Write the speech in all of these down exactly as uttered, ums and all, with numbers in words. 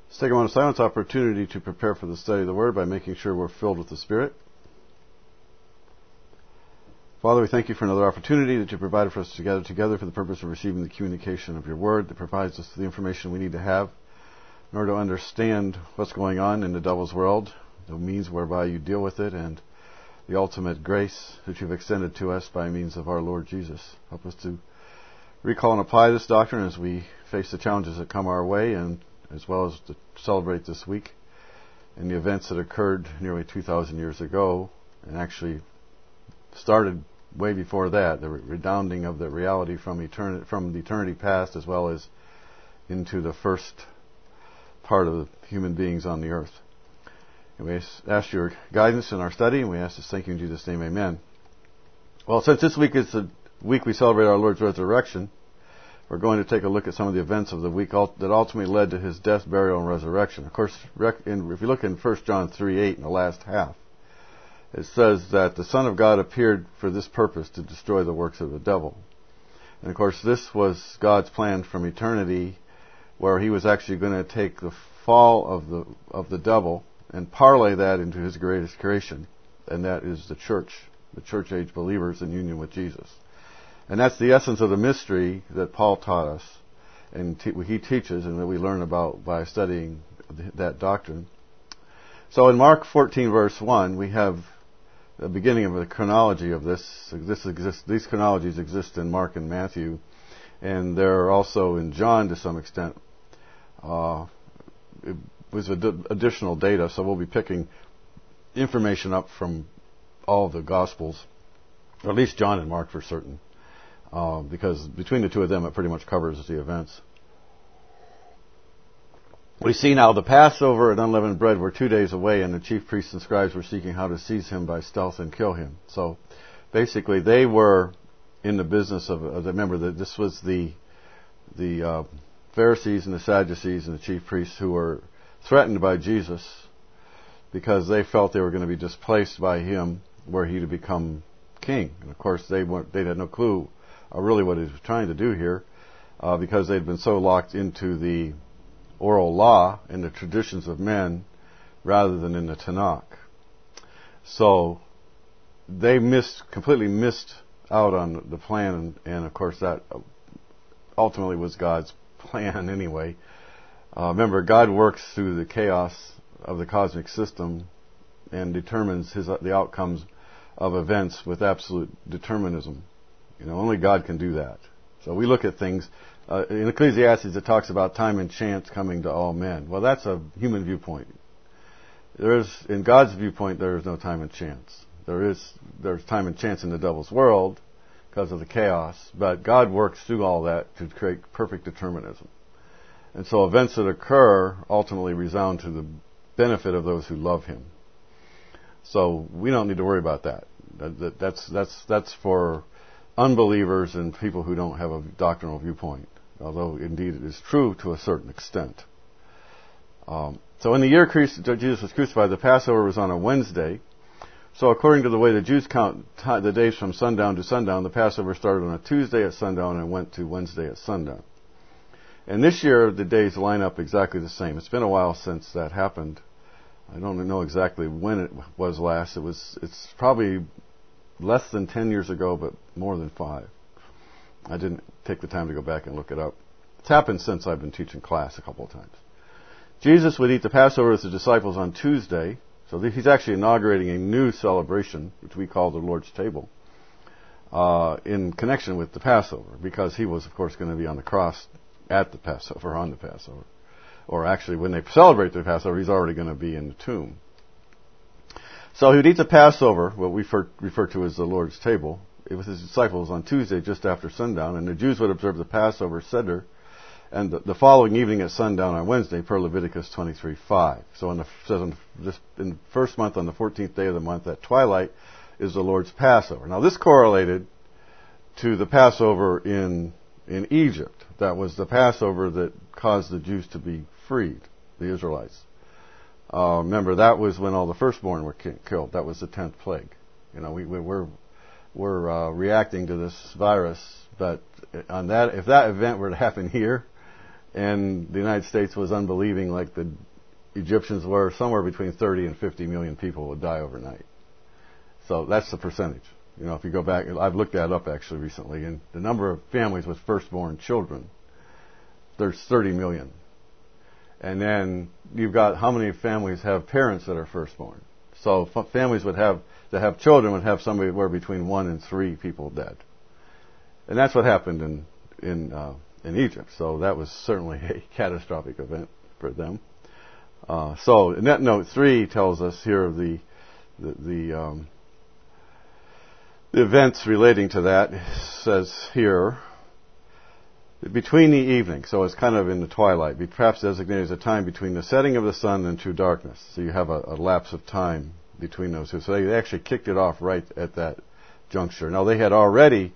Let's take a moment of silence opportunity to prepare for the study of the Word by making sure we're filled with the Spirit. Father, we thank you for another opportunity that you provided for us to gather together for the purpose of receiving the communication of your Word that provides us the information we need to have in order to understand what's going on in the devil's world, the means whereby you deal with it, and the ultimate grace that you've extended to us by means of our Lord Jesus. Help us to recall and apply this doctrine as we face the challenges that come our way, and as well as to celebrate this week and the events that occurred nearly two thousand years ago, and actually started way before that, the redounding of the reality from eternity, from the eternity past, as well as into the first part of the human beings on the earth. And we ask your guidance in our study, and we ask this thank you in Jesus' name, amen. Well, since this week is the week we celebrate our Lord's resurrection, we're going to take a look at some of the events of the week that ultimately led to his death, burial, and resurrection. Of course, if you look in First John three eight in the last half, it says that the Son of God appeared for this purpose, to destroy the works of the devil. And of course, this was God's plan from eternity, where he was actually going to take the fall of the of the devil and parlay that into his greatest creation, and that is the church, the church age believers in union with Jesus. And that's the essence of the mystery that Paul taught us, and te- he teaches, and that we learn about by studying th- that doctrine. So in Mark fourteen, verse one, we have the beginning of the chronology of this. This exists, these chronologies exist in Mark and Matthew, and they're also in John to some extent. Uh, it was ad- additional data, so we'll be picking information up from all the Gospels, or at least John and Mark for certain. Uh, because between the two of them, it pretty much covers the events. We see now the Passover and unleavened bread were two days away, and the chief priests and scribes were seeking how to seize him by stealth and kill him. So basically, they were in the business of, uh, remember that this was the the uh, Pharisees and the Sadducees and the chief priests who were threatened by Jesus because they felt they were going to be displaced by him were he to become king. And of course, they weren't, they had no clue Uh, really what he was trying to do here, uh, because they'd been so locked into the oral law and the traditions of men rather than in the Tanakh. So they missed, completely missed out on the plan, and, and of course that ultimately was God's plan anyway. Uh, remember, God works through the chaos of the cosmic system and determines his, the outcomes of events with absolute determinism. You know, only God can do that. So we look at things. Uh, in Ecclesiastes, it talks about time and chance coming to all men. Well, that's a human viewpoint. There is, in God's viewpoint, there is no time and chance. There is, there's time and chance in the devil's world because of the chaos, but God works through all that to create perfect determinism. And so events that occur ultimately resound to the benefit of those who love him. So we don't need to worry about that. that, that that's, that's, that's for unbelievers and people who don't have a doctrinal viewpoint, although indeed it is true to a certain extent. Um, so in the year Christ, Jesus was crucified, the Passover was on a Wednesday. So according to the way the Jews count t- the days from sundown to sundown, the Passover started on a Tuesday at sundown and went to Wednesday at sundown. And this year the days line up exactly the same. It's been a while since that happened. I don't know exactly when it was last. It was. It's probably less than ten years ago, but more than five. I didn't take the time to go back and look it up. It's happened since I've been teaching class a couple of times. Jesus would eat the Passover with the disciples on Tuesday, so he's actually inaugurating a new celebration, which we call the Lord's Table, uh, in connection with the Passover, because he was, of course, going to be on the cross at the Passover, on the Passover. Or actually, when they celebrate the Passover, he's already going to be in the tomb. So he would eat the Passover, what we refer to as the Lord's table, with his disciples on Tuesday just after sundown, and the Jews would observe the Passover Seder and the, the following evening at sundown on Wednesday per Leviticus twenty-three five. So in the, says in, the, in the first month, on the fourteenth day of the month at twilight, is the Lord's Passover. Now this correlated to the Passover in in Egypt. That was the Passover that caused the Jews to be freed, the Israelites. Uh, remember, that was when all the firstborn were ki- killed. That was the tenth plague. You know, we, we, we're we're uh, reacting to this virus, but on that, if that event were to happen here, and the United States was unbelieving like the Egyptians were, somewhere between thirty and fifty million people would die overnight. So that's the percentage. You know, if you go back, I've looked that up actually recently, and the number of families with firstborn children, there's thirty million. And then you've got how many families have parents that are firstborn. So f- families would have, that have children would have somewhere between one and three people dead. And that's what happened in, in, uh, in Egypt. So that was certainly a catastrophic event for them. Uh, so in that note three tells us here the, the, the, um, the events relating to that. It says here, between the evening, so it's kind of in the twilight, be perhaps designated as a time between the setting of the sun and true darkness. So you have a, a lapse of time between those two. So they actually kicked it off right at that juncture. Now they had already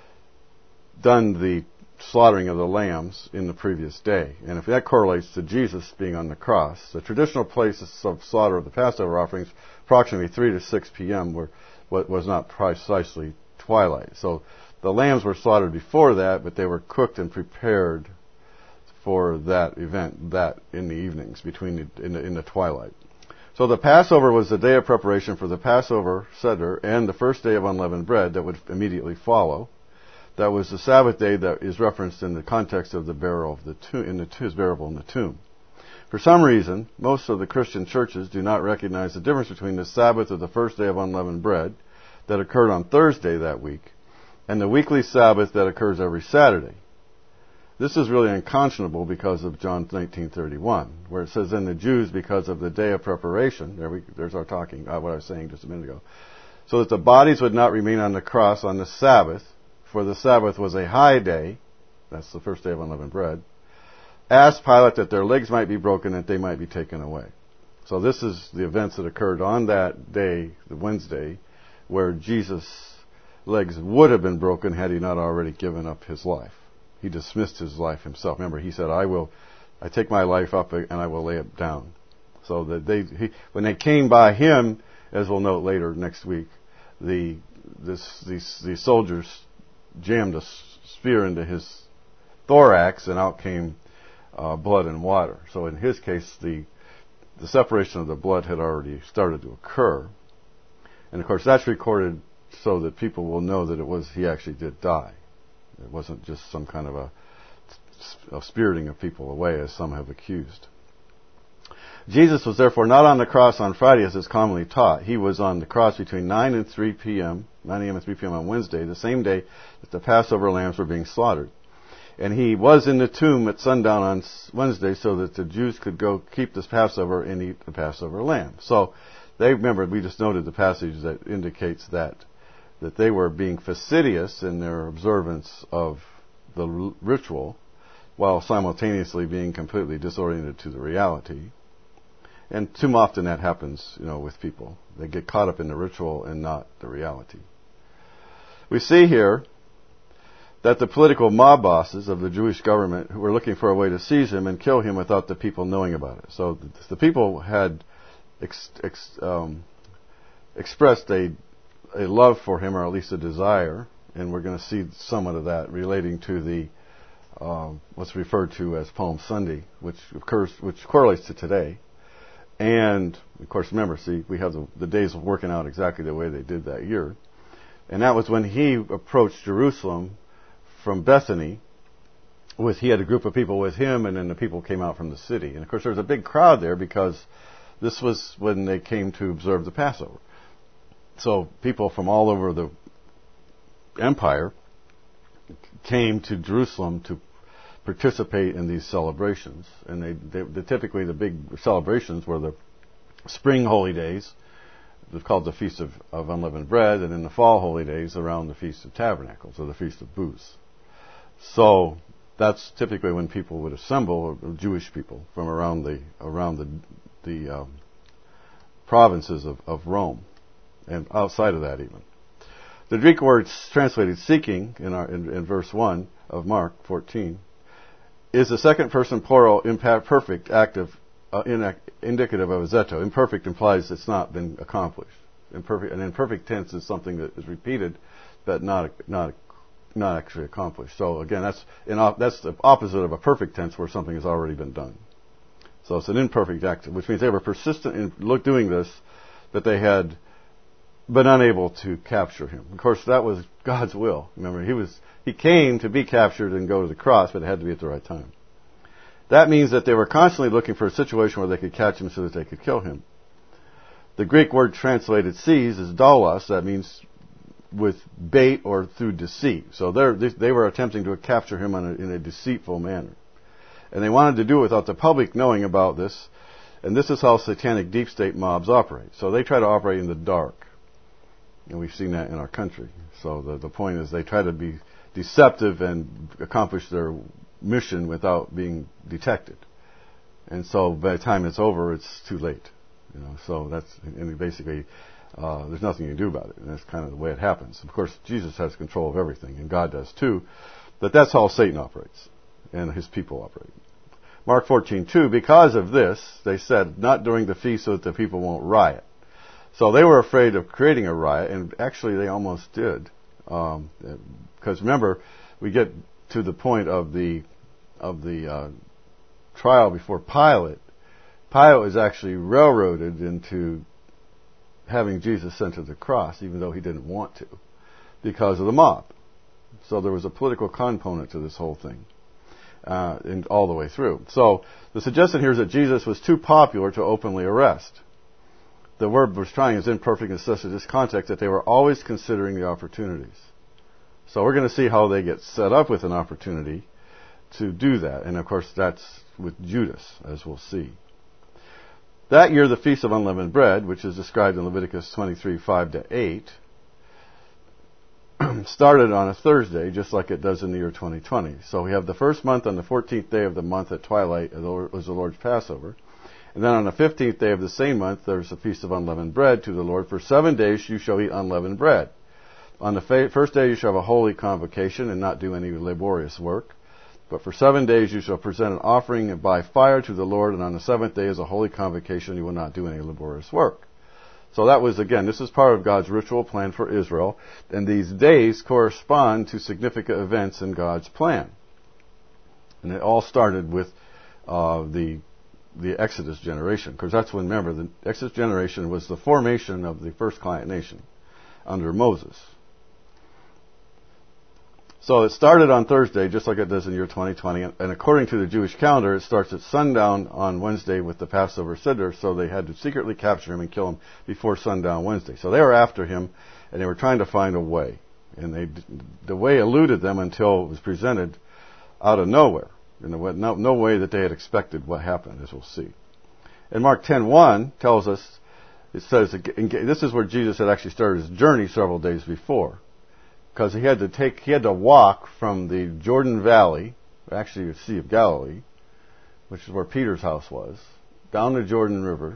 done the slaughtering of the lambs in the previous day. And if that correlates to Jesus being on the cross, the traditional places of slaughter of the Passover offerings, approximately three to six p.m., were what was not precisely twilight. So the lambs were slaughtered before that, but they were cooked and prepared for that event, that in the evenings, between the, in the, in the twilight. So the Passover was the day of preparation for the Passover Seder and the first day of unleavened bread that would immediately follow. That was the Sabbath day that is referenced in the context of the burial of the tomb, in the, his burial in the tomb. For some reason, most of the Christian churches do not recognize the difference between the Sabbath of the first day of unleavened bread that occurred on Thursday that week and the weekly Sabbath that occurs every Saturday. This is really unconscionable because of John nineteen thirty-one, where it says, "Then the Jews, because of the day of preparation," there we, there's our talking, uh, what I was saying just a minute ago, "so that the bodies would not remain on the cross on the Sabbath, for the Sabbath was a high day," that's the first day of unleavened bread, "asked Pilate that their legs might be broken, that they might be taken away." So this is the events that occurred on that day, the Wednesday, where Jesus' legs would have been broken had he not already given up his life. He dismissed his life himself. Remember, he said, I will, I take my life up and I will lay it down. So that they, he, when they came by him, as we'll note later next week, the, this, these, these soldiers jammed a spear into his thorax and out came uh, blood and water. So in his case, the, the separation of the blood had already started to occur. And of course, that's recorded so that people will know that it was, he actually did die. It wasn't just some kind of a, a spiriting of people away, as some have accused. Jesus was therefore not on the cross on Friday as is commonly taught. He was on the cross between nine and three p.m., nine a.m. and three p.m. on Wednesday, the same day that the Passover lambs were being slaughtered. And he was in the tomb at sundown on Wednesday so that the Jews could go keep this Passover and eat the Passover lamb. So they, remember, we just noted the passage that indicates that that they were being fastidious in their observance of the r- ritual while simultaneously being completely disoriented to the reality. And too often that happens, you know, with people. They get caught up in the ritual and not the reality. We see here that the political mob bosses of the Jewish government who were looking for a way to seize him and kill him without the people knowing about it. So the people had ex- ex- um, expressed a a love for him, or at least a desire, and we're going to see somewhat of that relating to the uh, what's referred to as Palm Sunday, which occurs, which correlates to today. And of course, remember, see, we have the, the days of working out exactly the way they did that year, and that was when he approached Jerusalem from Bethany. With he had a group of people with him, and then the people came out from the city. And of course, there was a big crowd there because this was when they came to observe the Passover. So people from all over the empire came to Jerusalem to participate in these celebrations. And they, they, they typically the big celebrations were the spring holy days, it was called the Feast of, of Unleavened Bread, and in the fall holy days around the Feast of Tabernacles, or the Feast of Booths. So that's typically when people would assemble, Jewish people from around the around the the um, provinces of, of Rome. And outside of that even. The Greek word translated seeking in, our, in, in verse one of Mark fourteen is the second person plural imperfect active uh, in, indicative of a zeto. Imperfect implies it's not been accomplished. Imperfect, an imperfect tense is something that is repeated but not not not actually accomplished. So again, that's in op- that's the opposite of a perfect tense where something has already been done. So it's an imperfect act, which means they were persistent in look doing this, but they had been unable to capture him. Of course, that was God's will. Remember, he was he came to be captured and go to the cross, but it had to be at the right time. That means that they were constantly looking for a situation where they could catch him so that they could kill him. The Greek word translated seize is daulos. That means with bait or through deceit. So they they were attempting to capture him in a, in a deceitful manner. And they wanted to do it without the public knowing about this. And this is how satanic deep state mobs operate. So they try to operate in the dark. And we've seen that in our country. So the, the point is they try to be deceptive and accomplish their mission without being detected. And so by the time it's over, it's too late. You know, so that's, and basically, uh, there's nothing you can do about it. And that's kind of the way it happens. Of course, Jesus has control of everything, and God does too. But that's how Satan operates, and his people operate. Mark fourteen two, because of this, they said, not during the feast so that the people won't riot. So they were afraid of creating a riot, and actually they almost did. Um, because remember, we get to the point of the of the uh, trial before Pilate. Pilate was actually railroaded into having Jesus sent to the cross, even though he didn't want to, because of the mob. So there was a political component to this whole thing, uh, and all the way through. So the suggestion here is that Jesus was too popular to openly arrest. The word was trying is imperfect in such this context that they were always considering the opportunities. So we're going to see how they get set up with an opportunity to do that. And of course that's with Judas, as we'll see. That year the Feast of Unleavened Bread, which is described in Leviticus twenty-three, five to eight, started on a Thursday, just like it does in the year twenty twenty. So we have the first month on the fourteenth day of the month at twilight was the Lord's Passover. And then on the fifteenth day of the same month, there's the Feast of Unleavened Bread to the Lord. For seven days you shall eat unleavened bread. On the fa- first day you shall have a holy convocation and not do any laborious work. But for seven days you shall present an offering by fire to the Lord, and on the seventh day is a holy convocation, you will not do any laborious work. So that was, again, this is part of God's ritual plan for Israel, and these days correspond to significant events in God's plan. And it all started with uh, the the Exodus generation, because that's when, remember, the Exodus generation was the formation of the first client nation under Moses. So it started on Thursday, just like it does in year twenty twenty, and according to the Jewish calendar, it starts at sundown on Wednesday with the Passover Seder, so they had to secretly capture him and kill him before sundown Wednesday. So they were after him, and they were trying to find a way. And they, the way eluded them until it was presented out of nowhere. In the, no, no way that they had expected what happened, as we'll see. And Mark ten one tells us, it says, this is where Jesus had actually started his journey several days before. Because he had to take, he had to walk from the Jordan Valley, actually the Sea of Galilee, which is where Peter's house was, down the Jordan River,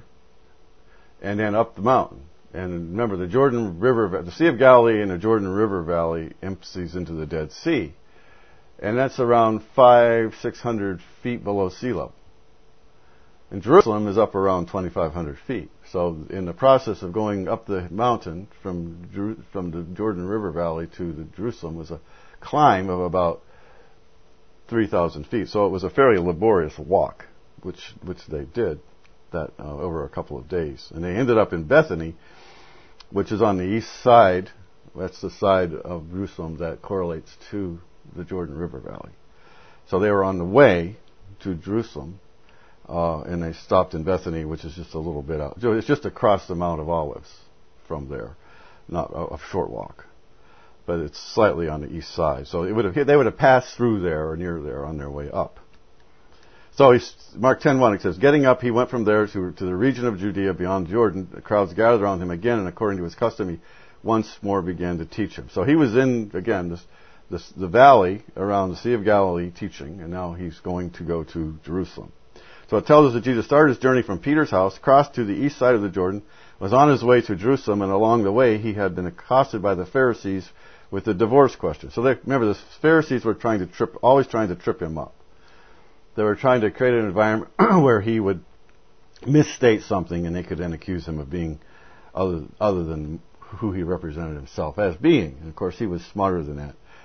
and then up the mountain. And remember, the Jordan River, the Sea of Galilee and the Jordan River Valley empties into the Dead Sea. And that's around five, six hundred feet below sea level. And Jerusalem is up around twenty-five hundred feet. So in the process of going up the mountain from from the Jordan River Valley to the Jerusalem was a climb of about three thousand feet. So it was a fairly laborious walk, which which they did that uh, over a couple of days. And they ended up in Bethany, which is on the east side. That's the side of Jerusalem that correlates to the Jordan River Valley. So they were on the way to Jerusalem. Uh, and they stopped in Bethany, which is just a little bit out. It's just across the Mount of Olives from there, not a, a short walk, but it's slightly on the east side. So it would have, they would have passed through there or near there on their way up. So he's, Mark ten one, it says, getting up, he went from there to, to the region of Judea beyond Jordan. The crowds gathered around him again, and according to his custom, he once more began to teach him. So he was in, again, this, this, the valley around the Sea of Galilee teaching, and now he's going to go to Jerusalem. So it tells us that Jesus started his journey from Peter's house, crossed to the east side of the Jordan, was on his way to Jerusalem, and along the way he had been accosted by the Pharisees with the divorce question. So they, remember, the Pharisees were trying to trip, always trying to trip him up. They were trying to create an environment where he would misstate something, and they could then accuse him of being other, other than who he represented himself as being. And of course, he was smarter than that.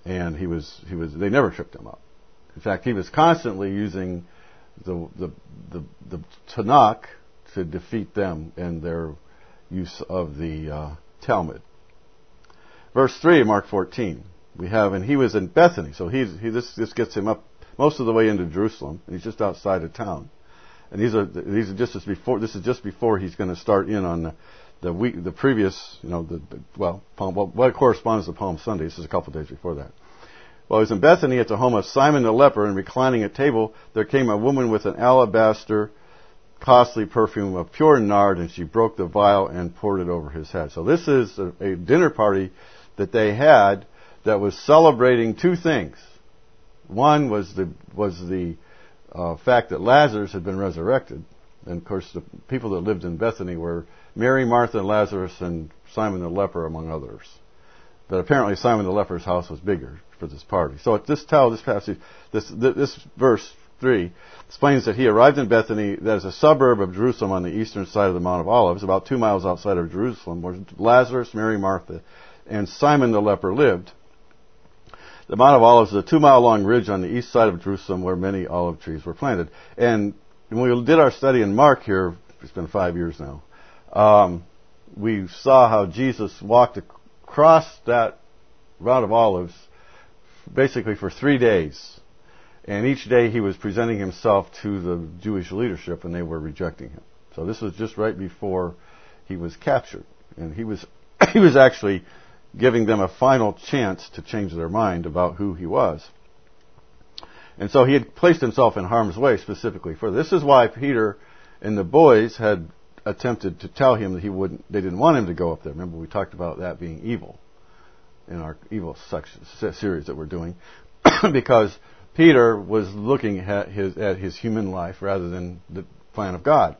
and he was he was they never tripped him up. In fact, he was constantly using the the the, the Tanakh to defeat them in their use of the uh, Talmud. Verse three, Mark fourteen, we have, and he was in Bethany, so he's, he this this gets him up most of the way into Jerusalem, and he's just outside of town. And these are these are just as before. This is just before he's going to start in on the the week, the previous, you know, the, the well, Palm, well, what corresponds to Palm Sunday. This is a couple of days before that. Well, he was in Bethany at the home of Simon the leper, and reclining at table, there came a woman with an alabaster, costly perfume of pure nard, and she broke the vial and poured it over his head. So this is a, a dinner party that they had that was celebrating two things. One was the was the uh, fact that Lazarus had been resurrected, and of course the people that lived in Bethany were Mary, Martha, and Lazarus, and Simon the leper, among others. But apparently Simon the leper's house was bigger for this party. So at this tell this passage, this this verse three explains that he arrived in Bethany, that is a suburb of Jerusalem on the eastern side of the Mount of Olives, about two miles outside of Jerusalem, where Lazarus, Mary, Martha, and Simon the leper lived. The Mount of Olives is a two-mile-long ridge on the east side of Jerusalem where many olive trees were planted. And when we did our study in Mark here, it's been five years now, um, we saw how Jesus walked across that Mount of Olives basically for three days. And each day he was presenting himself to the Jewish leadership, and they were rejecting him. So this was just right before he was captured. And he was he was actually giving them a final chance to change their mind about who he was. And so he had placed himself in harm's way specifically for this. This is why Peter and the boys had attempted to tell him that he wouldn't, they didn't want him to go up there. Remember, we talked about that being evil in our evil section, series that we're doing, because Peter was looking at his, at his human life rather than the plan of God.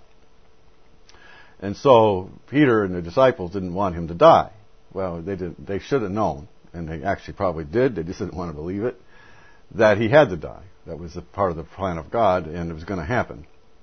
And so Peter and the disciples didn't want him to die. Well, they did. They should have known, and they actually probably did. They just didn't want to believe it, that he had to die. That was a part of the plan of God, and it was going to happen.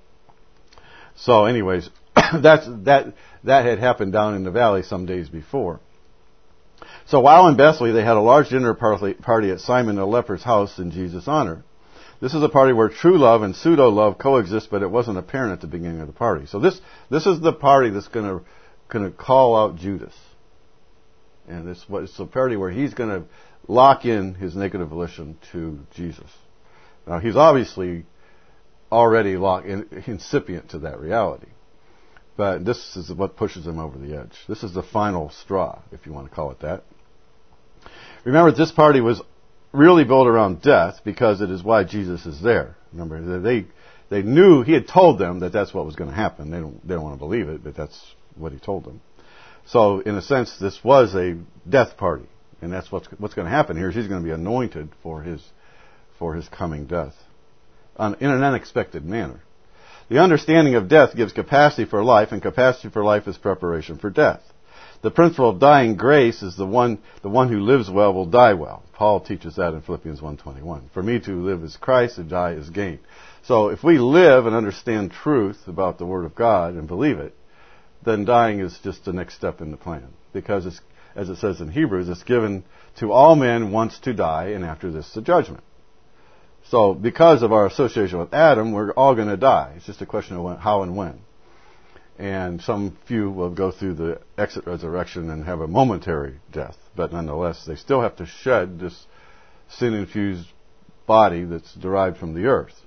So, anyways, that's that. That had happened down in the valley some days before. So, while in Bethany, they had a large dinner party at Simon the leper's house in Jesus' honor. This is a party where true love and pseudo love coexist, but it wasn't apparent at the beginning of the party. So this this is the party that's going to going to call out Judas. And this it's a party where he's going to lock in his negative volition to Jesus. Now, he's obviously already locked in, incipient to that reality. But this is what pushes him over the edge. This is the final straw, if you want to call it that. Remember, this party was really built around death because it is why Jesus is there. Remember, they they knew, he had told them that that's what was going to happen. They don't, they don't want to believe it, but that's what he told them. So, in a sense, this was a death party, and that's what's what's going to happen here. Is he's going to be anointed for his for his coming death, on, in an unexpected manner. The understanding of death gives capacity for life, and capacity for life is preparation for death. The principle of dying grace is the one the one who lives well will die well. Paul teaches that in Philippians one twenty-one. For me to live is Christ, to die is gain. So, if we live and understand truth about the Word of God and believe it, then dying is just the next step in the plan. Because, it's, as it says in Hebrews, it's given to all men once to die, and after this, the judgment. So, because of our association with Adam, we're all going to die. It's just a question of when, how and when. And some few will go through the exit resurrection and have a momentary death. But nonetheless, they still have to shed this sin-infused body that's derived from the earth.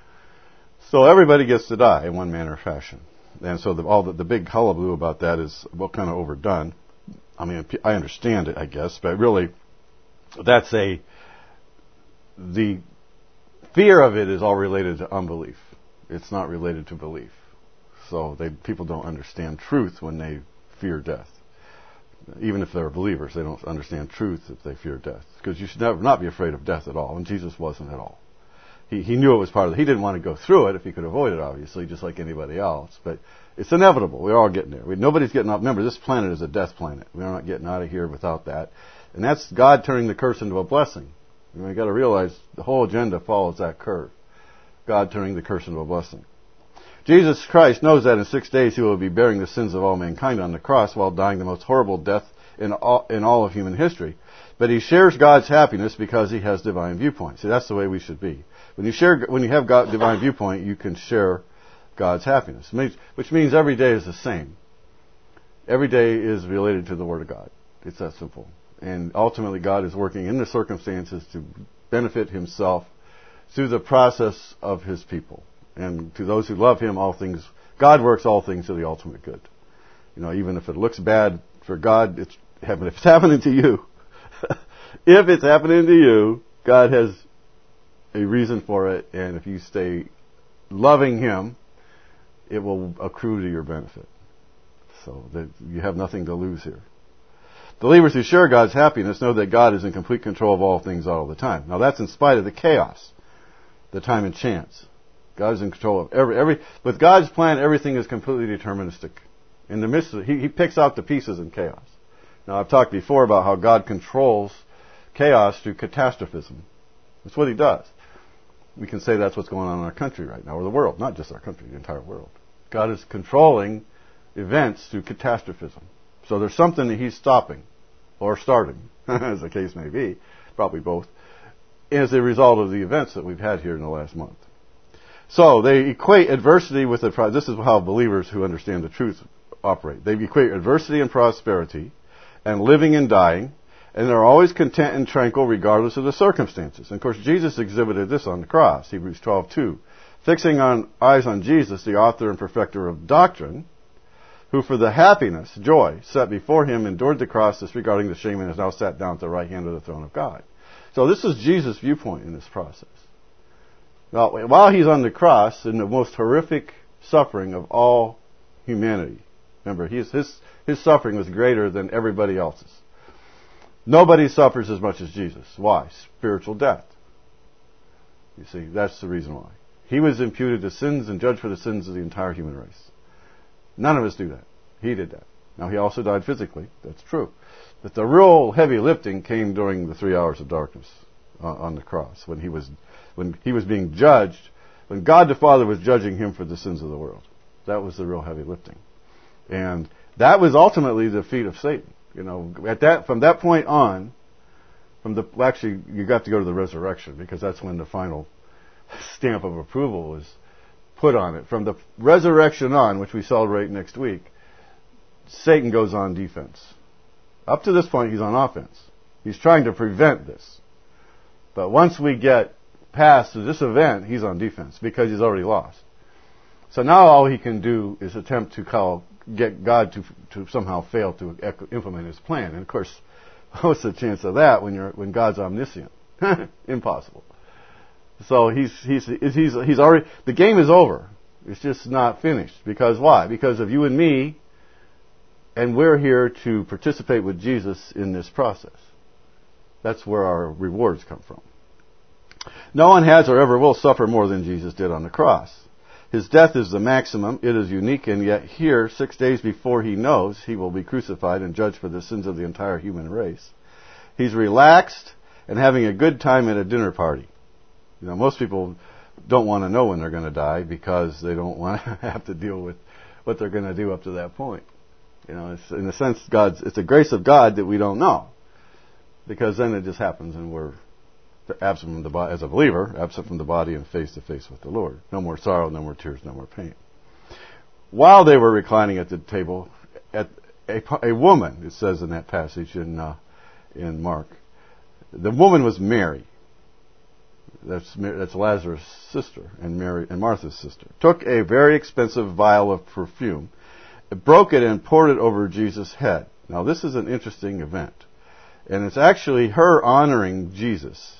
So everybody gets to die in one manner or fashion. And so the, all the, the big hullabaloo about that is, well, kind of overdone. I mean, I understand it, I guess, but really, that's a, the fear of it is all related to unbelief. It's not related to belief. So they, people don't understand truth when they fear death. Even if they're believers, they don't understand truth if they fear death. Because you should never not be afraid of death at all, and Jesus wasn't at all. He, he knew it was part of it. He didn't want to go through it if he could avoid it, obviously, just like anybody else. But it's inevitable. We're all getting there. We, nobody's getting out. Remember, this planet is a death planet. We're not getting out of here without that. And that's God turning the curse into a blessing. You've know, got to realize the whole agenda follows that curve. God turning the curse into a blessing. Jesus Christ knows that in six days he will be bearing the sins of all mankind on the cross while dying the most horrible death in all, in all of human history. But he shares God's happiness because he has divine viewpoint. See, that's the way we should be. When you share, when you have God, divine viewpoint, you can share God's happiness, which means every day is the same. Every day is related to the Word of God. It's that simple. And ultimately, God is working in the circumstances to benefit himself through the process of his people. And to those who love him, all things, God works all things to the ultimate good. You know, even if it looks bad for God, it's happening. If it's happening to you, if it's happening to you, God has a reason for it, and if you stay loving him, it will accrue to your benefit. So that you have nothing to lose here. Believers who share God's happiness know that God is in complete control of all things all the time. Now that's in spite of the chaos, the time and chance. God is in control of every, every, with God's plan, everything is completely deterministic. In the midst of, he, he picks out the pieces in chaos. Now I've talked before about how God controls chaos through catastrophism. That's what he does. We can say that's what's going on in our country right now, or the world, not just our country, the entire world. God is controlling events through catastrophism. So there's something that he's stopping, or starting, as the case may be, probably both, as a result of the events that we've had here in the last month. So they equate adversity with, a, this is how believers who understand the truth operate. They equate adversity and prosperity, and living and dying, and they're always content and tranquil regardless of the circumstances. And of course, Jesus exhibited this on the cross, Hebrews twelve two. Fixing on eyes on Jesus, the author and perfecter of doctrine, who for the happiness, joy, set before him, endured the cross, disregarding the shame, and is now sat down at the right hand of the throne of God. So this is Jesus' viewpoint in this process. Now, while he's on the cross, in the most horrific suffering of all humanity, remember, his, his, his suffering was greater than everybody else's. Nobody suffers as much as Jesus. Why? Spiritual death. You see, that's the reason why. He was imputed to sins and judged for the sins of the entire human race. None of us do that. He did that. Now, he also died physically. That's true. But the real heavy lifting came during the three hours of darkness uh, on the cross, when he was when he was being judged, when God the Father was judging him for the sins of the world. That was the real heavy lifting. And that was ultimately the defeat of Satan. You know, at that from that point on, from the well, actually you got to go to the resurrection, because that's when the final stamp of approval was put on it. From the resurrection on, which we celebrate next week, Satan goes on defense. Up to this point, he's on offense. He's trying to prevent this. But once we get past this event, he's on defense, because he's already lost. So now all he can do is attempt to call, get God to to somehow fail to implement his plan. And of course, what's the chance of that when you're when God's omniscient? Impossible. So he's he's he's he's already, the game is over. It's just not finished. Because why? Because of you and me, and we're here to participate with Jesus in this process. That's where our rewards come from. No one has or ever will suffer more than Jesus did on the cross. His death is the maximum. It is unique, and yet here, six days before he knows he will be crucified and judged for the sins of the entire human race, he's relaxed and having a good time at a dinner party. You know, most people don't want to know when they're going to die, because they don't want to have to deal with what they're going to do up to that point. You know, it's, in a sense, God's, it's a grace of God that we don't know, because then it just happens and we're absent from the body, as a believer, absent from the body and face to face with the Lord. No more sorrow, no more tears, no more pain. While they were reclining at the table, at a, a woman, it says in that passage in uh, in Mark, the woman was Mary. That's that's Lazarus' sister and Mary and Martha's sister. Took a very expensive vial of perfume, broke it and poured it over Jesus' head. Now this is an interesting event, and it's actually her honoring Jesus.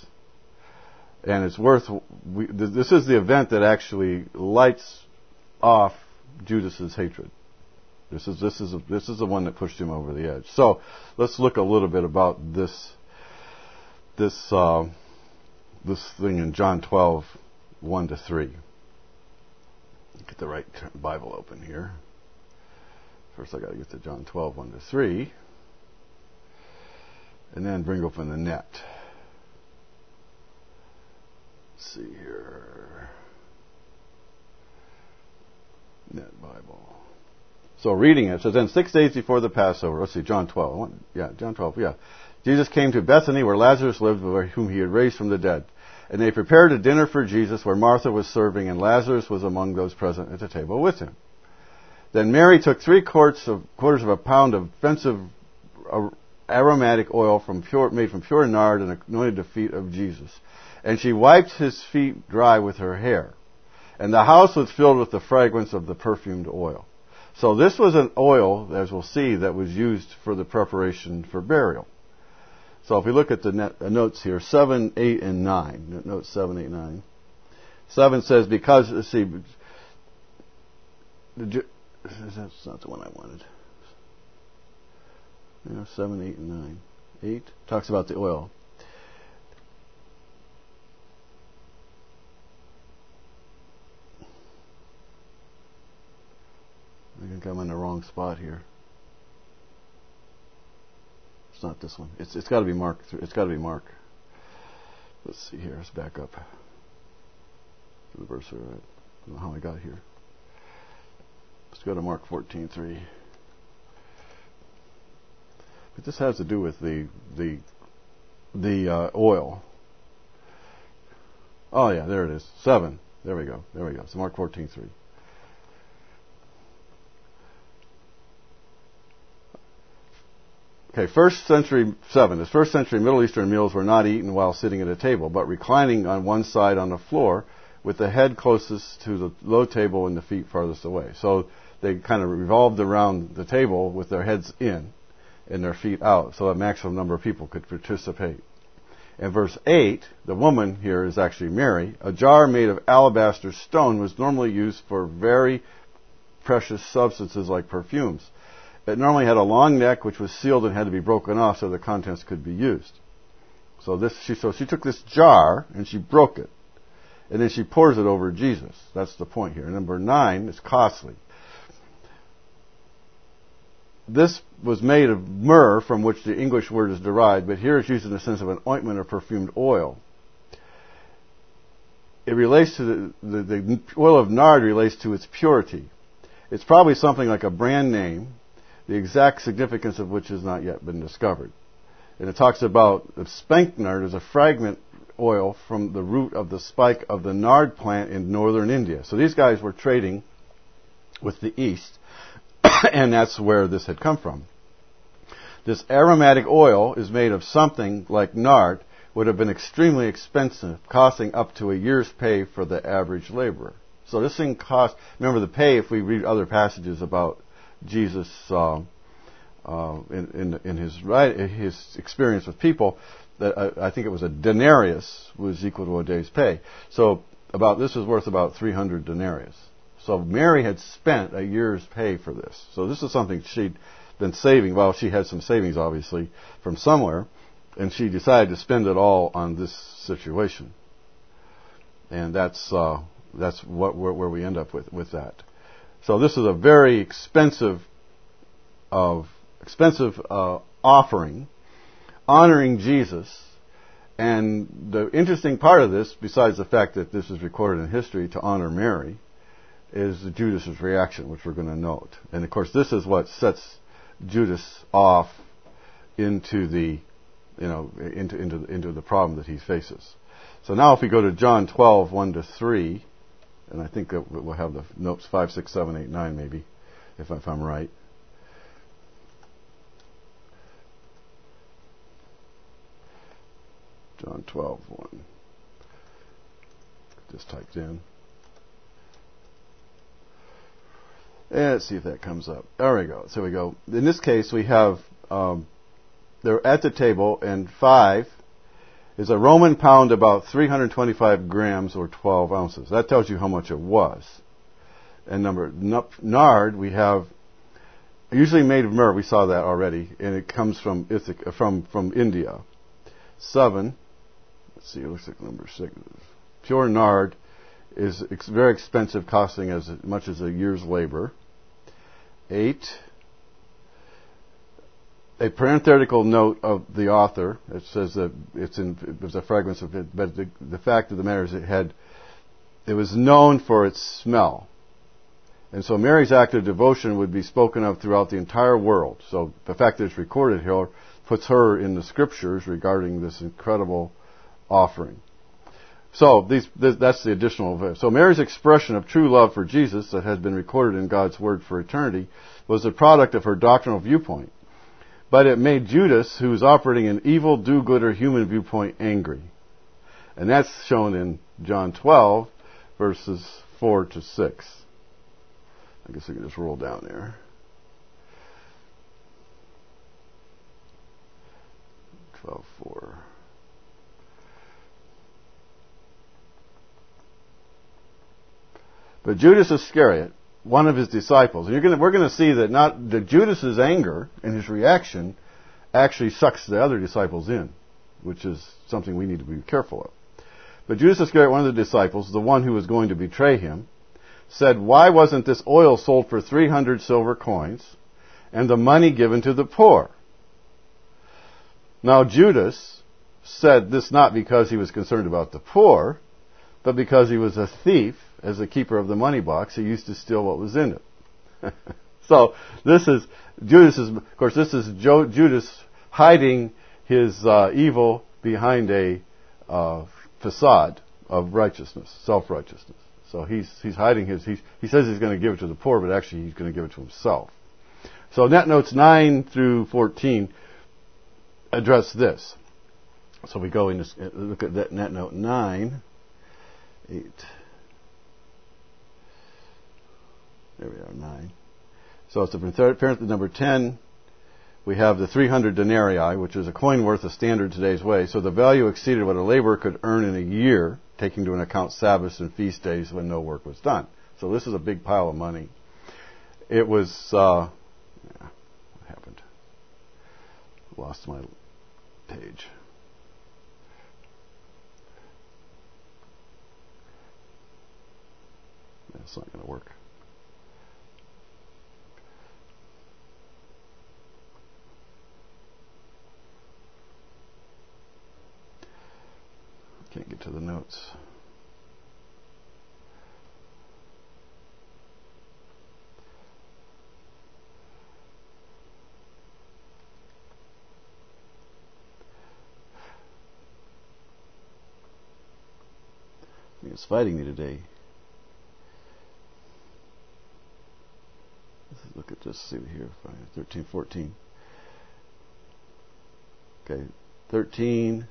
And it's worth, we, this is the event that actually lights off Judas's hatred. This is this is a, this is the one that pushed him over the edge. So let's look a little bit about this this uh, this thing in John twelve, one to three. Get the right Bible open here. First, I got to get to John twelve, one to three, and then bring open the net. Let's see here. Net Bible. So reading it, it says, then six days before the Passover, let's see, John twelve. Yeah, John twelve, yeah. Jesus came to Bethany where Lazarus lived, whom he had raised from the dead. And they prepared a dinner for Jesus where Martha was serving and Lazarus was among those present at the table with him. Then Mary took three quarts of, quarters of a pound of offensive aromatic oil from pure, made from pure nard and anointed the feet of Jesus. And she wiped his feet dry with her hair. And the house was filled with the fragrance of the perfumed oil. So this was an oil, as we'll see, that was used for the preparation for burial. So if we look at the net, uh, notes here, seven, eight, and nine. Note seven, eight, nine. seven says, because, let's see, the, that's not the one I wanted. You know, seven, eight, and nine. eight talks about the oil. I think I'm in the wrong spot here. It's not this one. It's it's got to be Mark. It's got to be Mark. Let's see here. Let's back up to the verse. Right. I don't know how I got here. Let's go to Mark fourteen three. But this has to do with the the the uh, oil. Oh yeah, there it is. Seven. There we go. There we go. So Mark fourteen three. Okay, first century seven. The first century Middle Eastern meals were not eaten while sitting at a table, but reclining on one side on the floor, with the head closest to the low table and the feet farthest away. So they kind of revolved around the table with their heads in and their feet out, so a maximum number of people could participate. In verse eight, the woman here is actually Mary. A jar made of alabaster stone was normally used for very precious substances like perfumes. It normally had a long neck which was sealed and had to be broken off so the contents could be used. So this, she, so she took this jar and she broke it. And then she pours it over Jesus. That's the point here. Number nine is costly. This was made of myrrh, from which the English word is derived, but here it's used in the sense of an ointment or perfumed oil. It relates to the, the, the oil of nard relates to its purity. It's probably something like a brand name, the exact significance of which has not yet been discovered. And it talks about the spikenard as a fragment oil from the root of the spike of the nard plant in northern India. So these guys were trading with the East, and that's where this had come from. This aromatic oil is made of something like nard, would have been extremely expensive, costing up to a year's pay for the average laborer. So this thing cost, remember the pay, if we read other passages about Jesus uh, uh, in, in, in his right, his experience with people, that I, I think it was a denarius was equal to a day's pay. So about this is worth about three hundred denarius. So Mary had spent a year's pay for this. So this is something she'd been saving. Well, she had some savings obviously from somewhere, and she decided to spend it all on this situation. And that's uh, that's what where, where we end up with with that. So this is a very expensive, of expensive uh, offering, honoring Jesus. And the interesting part of this, besides the fact that this is recorded in history to honor Mary, is Judas's reaction, which we're going to note. And of course, this is what sets Judas off into the, you know, into into into the problem that he faces. So now, if we go to John twelve, one to three. And I think that we'll have the notes five, six, seven, eight, nine maybe, if, if I'm right. John twelve, one. Just typed in. And let's see if that comes up. There we go. So we go. In this case, we have, um, they're at the table, and five is a Roman pound, about three hundred twenty-five grams or twelve ounces. That tells you how much it was. And number nard, we have usually made of myrrh. We saw that already, and it comes from Ithaca, from from India. Seven. Let's see. It looks like number six. Pure nard is ex- very expensive, costing as much as a year's labor. Eight. A parenthetical note of the author. It says that it's in, it was a fragrance of it, but the, the fact of the matter is it had, it was known for its smell. And so Mary's act of devotion would be spoken of throughout the entire world. So the fact that it's recorded here puts her in the scriptures regarding this incredible offering. So these, this, that's the additional. So Mary's expression of true love for Jesus that has been recorded in God's Word for eternity was the product of her doctrinal viewpoint. But it made Judas, who was operating an evil, do-gooder human viewpoint, angry. And that's shown in John twelve, verses four to six. I guess I can just roll down there. twelve four. But Judas Iscariot, one of his disciples, and you're gonna, we're going to see that not that Judas's anger and his reaction actually sucks the other disciples in, which is something we need to be careful of. But Judas Iscariot, one of the disciples, the one who was going to betray him, said, "Why wasn't this oil sold for three hundred silver coins and the money given to the poor?" Now Judas said this not because he was concerned about the poor, but because he was a thief. As the keeper of the money box, he used to steal what was in it. So this is Judas is, of course, this is Jo- Judas hiding his uh, evil behind a uh, facade of righteousness, self-righteousness. So he's he's hiding his. He's, he says he's going to give it to the poor, but actually he's going to give it to himself. So net notes nine through fourteen address this. So we go into look at that net note nine, eight. There we are, nine. So it's apparently number ten. We have the three hundred denarii, which is a coin worth a standard today's way. So the value exceeded what a laborer could earn in a year, taking into account Sabbaths and feast days when no work was done. So this is a big pile of money. It was, uh, yeah, what happened? Lost my page. That's not going to work. Can't get to the notes. I think it's fighting me today. Let's look at this. See here. thirteen, fourteen. Okay, thirteen.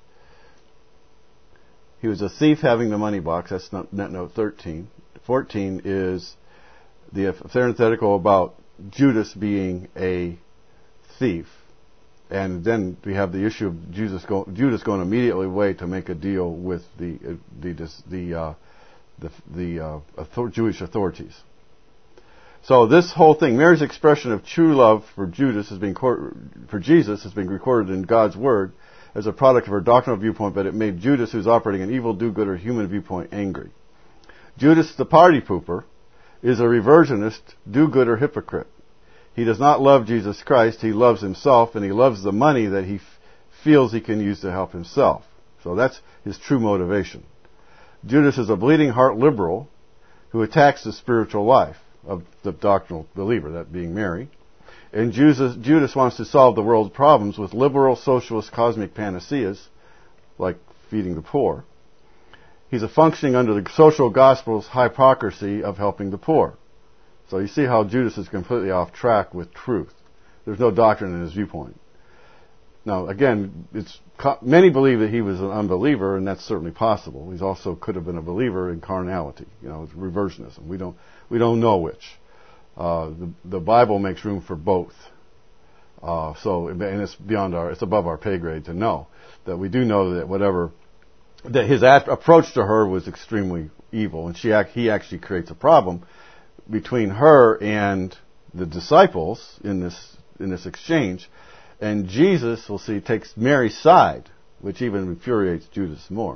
He was a thief having the money box. That's not net note thirteen. fourteen is the parenthetical about Judas being a thief. And then we have the issue of Judas, go, Judas going immediately away to make a deal with the uh, the the uh, the, the uh, author- Jewish authorities. So this whole thing, Mary's expression of true love for Judas has been for Jesus has been recorded in God's Word as a product of her doctrinal viewpoint, but it made Judas, who's operating an evil, do-gooder human viewpoint, angry. Judas, the party pooper, is a reversionist, do-gooder hypocrite. He does not love Jesus Christ. He loves himself, and he loves the money that he f- feels he can use to help himself. So that's his true motivation. Judas is a bleeding heart liberal who attacks the spiritual life of the doctrinal believer, that being Mary. And Judas, Judas wants to solve the world's problems with liberal, socialist, cosmic panaceas, like feeding the poor. He's a functioning under the social gospel's hypocrisy of helping the poor. So you see how Judas is completely off track with truth. There's no doctrine in his viewpoint. Now, again, it's many believe that he was an unbeliever, and that's certainly possible. He also could have been a believer in carnality, you know, reversionism. We don't we don't know which. Uh, the, the Bible makes room for both. Uh, so, and it's beyond our, it's above our pay grade to know that we do know that whatever, that his at, approach to her was extremely evil, and she, he actually creates a problem between her and the disciples in this in this exchange, and Jesus, we'll see, takes Mary's side, which even infuriates Judas more.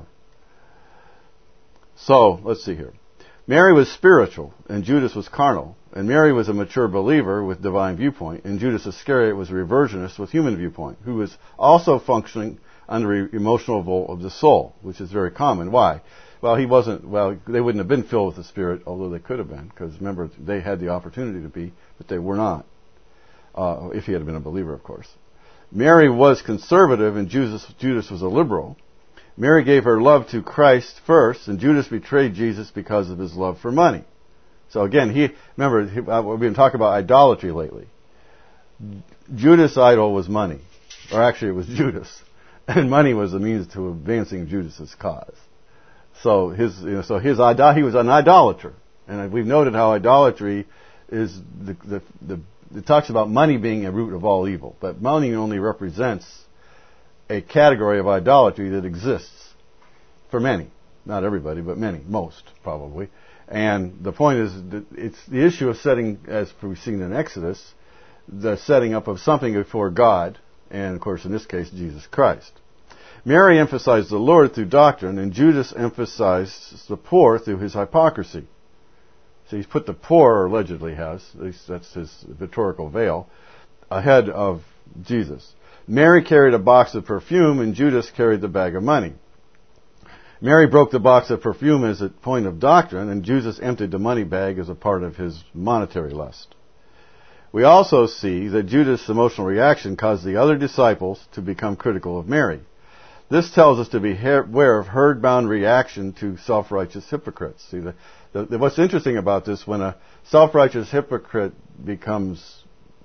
So, let's see here. Mary was spiritual, and Judas was carnal. And Mary was a mature believer with divine viewpoint, and Judas Iscariot was a reversionist with human viewpoint, who was also functioning under emotional revolt of the soul, which is very common. Why? Well, he wasn't, well, they wouldn't have been filled with the Spirit, although they could have been, because remember, they had the opportunity to be, but they were not. Uh, if he had been a believer, of course. Mary was conservative and Judas, Judas was a liberal. Mary gave her love to Christ first, and Judas betrayed Jesus because of his love for money. So again, he, remember, he, uh, we've been talking about idolatry lately. Judas' idol was money. Or actually, it was Judas. And money was the means to advancing Judas's cause. So his, you know, so his, he was an idolater. And we've noted how idolatry is the, the, the, it talks about money being a root of all evil. But money only represents a category of idolatry that exists for many. Not everybody, but many. Most, probably. And the point is that it's the issue of setting, as we've seen in Exodus, the setting up of something before God, and of course in this case Jesus Christ. Mary emphasized the Lord through doctrine, and Judas emphasized the poor through his hypocrisy. So he's put the poor, or allegedly has, at least that's his rhetorical veil, ahead of Jesus. Mary carried a box of perfume, and Judas carried the bag of money. Mary broke the box of perfume as a point of doctrine, and Judas emptied the money bag as a part of his monetary lust. We also see that Judas' emotional reaction caused the other disciples to become critical of Mary. This tells us to be aware of herd-bound reaction to self-righteous hypocrites. See, the, the, what's interesting about this, when a self-righteous hypocrite becomes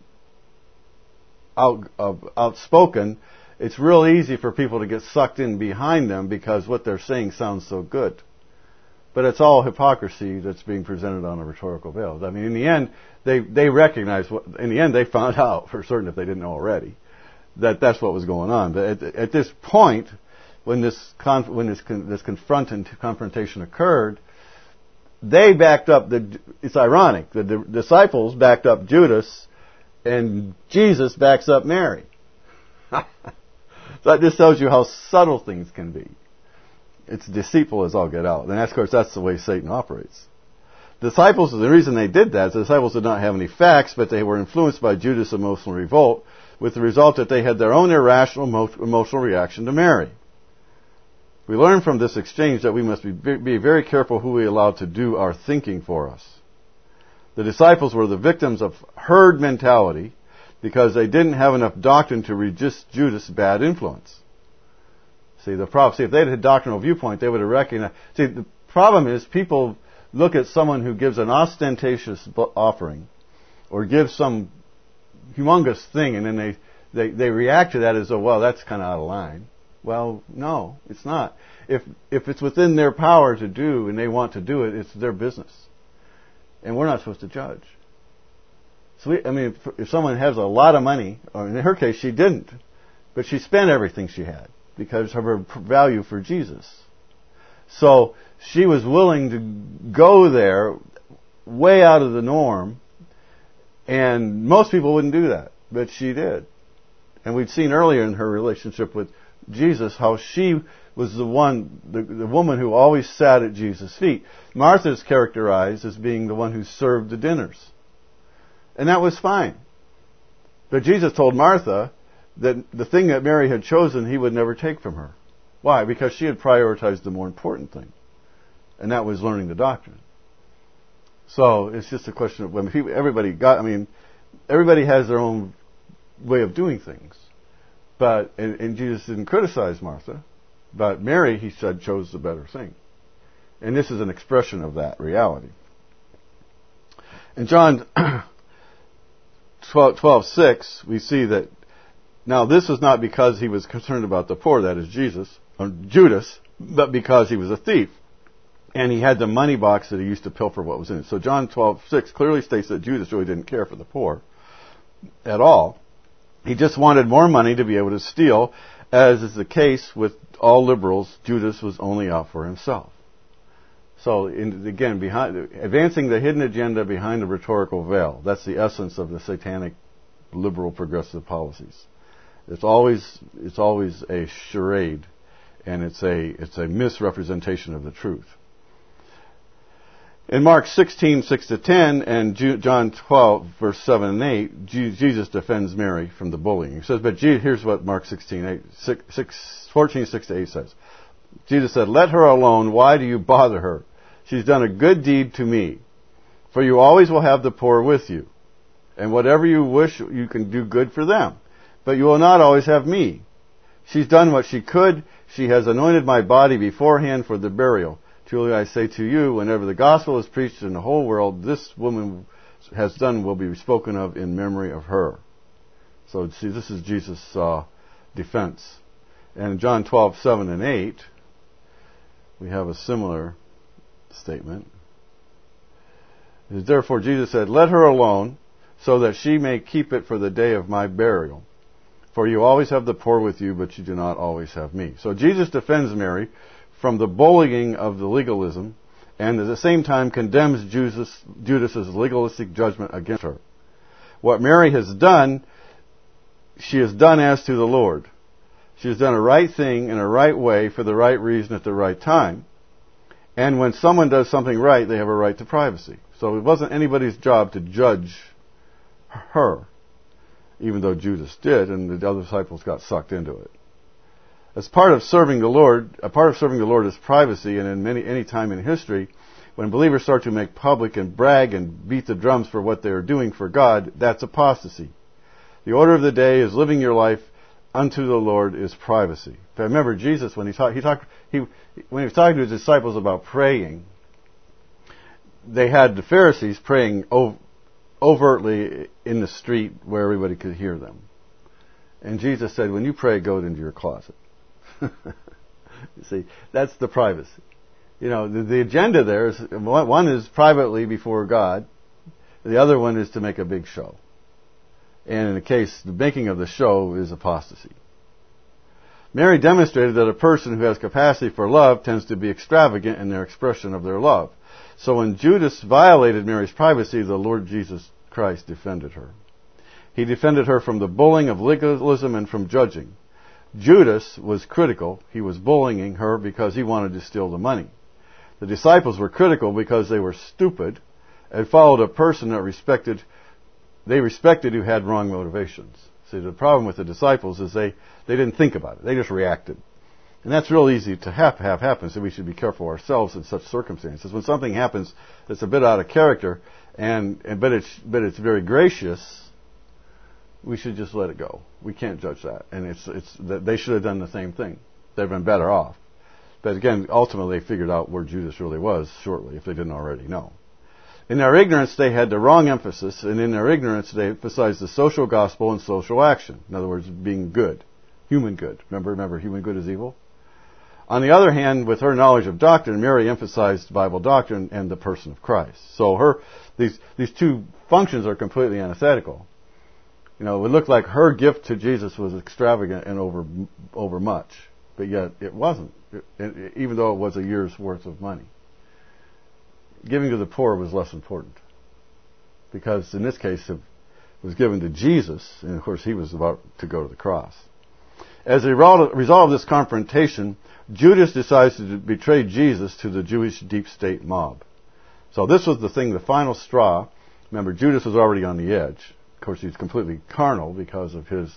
out, uh, outspoken, it's real easy for people to get sucked in behind them because what they're saying sounds so good. But it's all hypocrisy that's being presented on a rhetorical veil. I mean, in the end, they they recognize what. In the end, they found out for certain, if they didn't know already, that that's what was going on. But at, at this point, when this con, when this con, this confront confrontation occurred, they backed up the. It's ironic. The, the disciples backed up Judas, and Jesus backs up Mary. So that just tells you how subtle things can be. It's deceitful as all get out. And of course, that's the way Satan operates. Disciples, the reason they did that is the disciples did not have any facts, but they were influenced by Judas' emotional revolt, with the result that they had their own irrational emotional reaction to Mary. We learn from this exchange that we must be, be very careful who we allow to do our thinking for us. The disciples were the victims of herd mentality because they didn't have enough doctrine to resist Judas' bad influence. See, the problem, see, if they had a doctrinal viewpoint, they would have recognized. See, the problem is people look at someone who gives an ostentatious offering or gives some humongous thing, and then they, they, they react to that as, oh, well, that's kind of out of line. Well, no, it's not. If, if it's within their power to do and they want to do it, it's their business. And we're not supposed to judge. So we, I mean, if, if someone has a lot of money, or in her case, she didn't, but she spent everything she had because of her value for Jesus. So she was willing to go there way out of the norm, and most people wouldn't do that, but she did. And we'd seen earlier in her relationship with Jesus how she was the one, the, the woman who always sat at Jesus' feet. Martha's characterized as being the one who served the dinners. And that was fine. But Jesus told Martha that the thing that Mary had chosen, he would never take from her. Why? Because she had prioritized the more important thing. And that was learning the doctrine. So it's just a question of when people, everybody got, I mean, everybody has their own way of doing things. But, and, and Jesus didn't criticize Martha, but Mary, he said, chose the better thing. And this is an expression of that reality. In John twelve six, we see that, now this was not because he was concerned about the poor, that is Jesus, or Judas, but because he was a thief. And he had the money box that he used to pilfer what was in it. So John twelve six clearly states that Judas really didn't care for the poor at all. He just wanted more money to be able to steal. As is the case with all liberals, Judas was only out for himself. So in, again, behind, advancing the hidden agenda behind the rhetorical veil. That's the essence of the satanic liberal progressive policies. It's always it's always a charade, and it's a it's a misrepresentation of the truth. In Mark sixteen six to ten and John twelve verse seven and eight, Jesus defends Mary from the bullying. He says, but here's what Mark sixteen eight, six, fourteen six to eight says. Jesus said, "Let her alone. Why do you bother her? She's done a good deed to me. For you always will have the poor with you. And whatever you wish, you can do good for them. But you will not always have me. She's done what she could. She has anointed my body beforehand for the burial. Truly I say to you, whenever the gospel is preached in the whole world, this woman has done will be spoken of in memory of her." So see, this is Jesus' uh, defense. And in John twelve, seven and eight, we have a similar statement. Therefore Jesus said, "Let her alone, so that she may keep it for the day of my burial. For you always have the poor with you, but you do not always have me." So Jesus defends Mary from the bullying of the legalism, and at the same time condemns Judas, Judas's legalistic judgment against her. What Mary has done, she has done as to the Lord. She has done a right thing in a right way for the right reason at the right time. And when someone does something right, they have a right to privacy. So it wasn't anybody's job to judge her, even though Judas did, and the other disciples got sucked into it. As part of serving the Lord, a part of serving the Lord is privacy, and in many any time in history, when believers start to make public and brag and beat the drums for what they are doing for God, that's apostasy. The order of the day is living your life unto the Lord is privacy. If I remember Jesus when he talked, he talked, he when he was talking to his disciples about praying, they had the Pharisees praying ov- overtly in the street where everybody could hear them, and Jesus said, "When you pray, go into your closet." You see, that's the privacy. You know, the, the agenda there is one is privately before God, the other one is to make a big show. And in the case, the making of the show is apostasy. Mary demonstrated that a person who has capacity for love tends to be extravagant in their expression of their love. So when Judas violated Mary's privacy, the Lord Jesus Christ defended her. He defended her from the bullying of legalism and from judging. Judas was critical. He was bullying her because he wanted to steal the money. The disciples were critical because they were stupid and followed a person that respected, they respected who had wrong motivations. See, the problem with the disciples is they, they didn't think about it. They just reacted. And that's real easy to have, have happen, so we should be careful ourselves in such circumstances. When something happens that's a bit out of character, and, and but it's but it's very gracious, we should just let it go. We can't judge that. And it's it's that they should have done the same thing. They've been better off. But again, ultimately they figured out where Judas really was shortly, if they didn't already know. In their ignorance, they had the wrong emphasis, and in their ignorance, they emphasized the social gospel and social action. In other words, being good, human good. Remember, remember, human good is evil? On the other hand, with her knowledge of doctrine, Mary emphasized Bible doctrine and the person of Christ. So her these these two functions are completely antithetical. You know, it would look like her gift to Jesus was extravagant and over over much, but yet it wasn't, it, it, even though it was a year's worth of money. Giving to the poor was less important, because in this case it was given to Jesus, and of course he was about to go to the cross. As a result of this confrontation, Judas decides to betray Jesus to the Jewish deep state mob. So this was the thing, the final straw. Remember, Judas was already on the edge. Of course, he's completely carnal because of his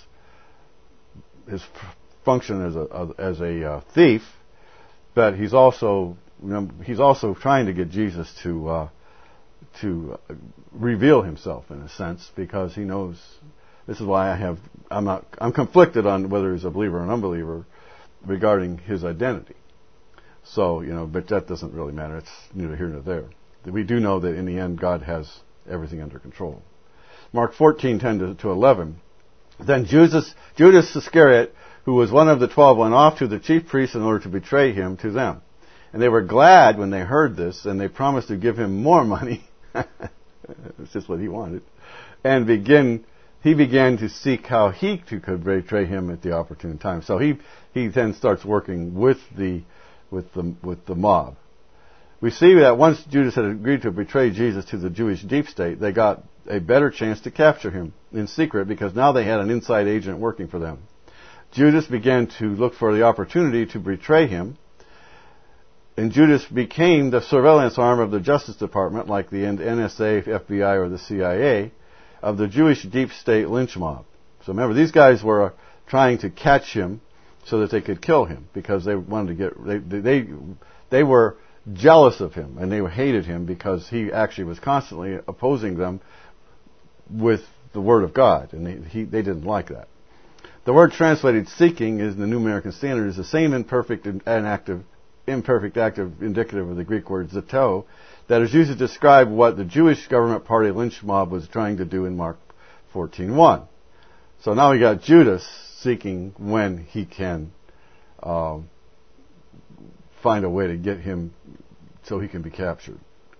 his function as a as a uh, thief, but he's also you know, he's also trying to get Jesus to uh, to reveal himself in a sense, because he knows. This is why I have I'm not I'm conflicted on whether he's a believer or an unbeliever regarding his identity. So you know, but that doesn't really matter. It's neither here nor there. We do know that in the end, God has everything under control. Mark fourteen, ten to eleven. Then Judas, Judas Iscariot, who was one of the twelve, went off to the chief priests in order to betray him to them. And they were glad when they heard this, and they promised to give him more money. It's just what he wanted. And begin, he began to seek how he could betray him at the opportune time. So he, he then starts working with the, with the, with the mob. We see that once Judas had agreed to betray Jesus to the Jewish deep state, they got a better chance to capture him in secret, because now they had an inside agent working for them. Judas began to look for the opportunity to betray him, and Judas became the surveillance arm of the Justice Department, like the N S A, F B I, or the C I A, of the Jewish deep state lynch mob. So remember, these guys were trying to catch him so that they could kill him, because they wanted to get they they they were jealous of him, and they hated him because he actually was constantly opposing them with the Word of God, and he, he, they didn't like that. The word translated seeking is in the New American Standard is the same imperfect and active, imperfect active indicative of the Greek word zeteo that is used to describe what the Jewish government party lynch mob was trying to do in Mark fourteen one. So now we got Judas seeking when he can um, find a way to get him so he can be captured.